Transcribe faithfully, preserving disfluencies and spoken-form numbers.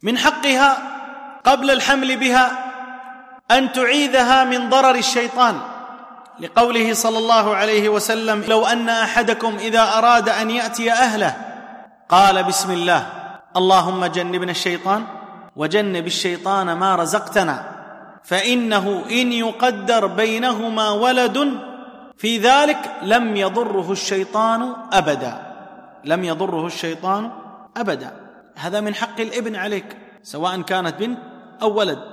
من حقها قبل الحمل بها أن تعيذها من ضرر الشيطان، لقوله صلى الله عليه وسلم: لو أن أحدكم إذا أراد أن يأتي أهله قال بسم الله اللهم جنبنا الشيطان وجنب الشيطان ما رزقتنا، فإنه إن يقدر بينهما ولد في ذلك لم يضره الشيطان أبدا، لم يضره الشيطان أبدا. هذا من حق الابن عليك، سواء كانت بنت أو ولد.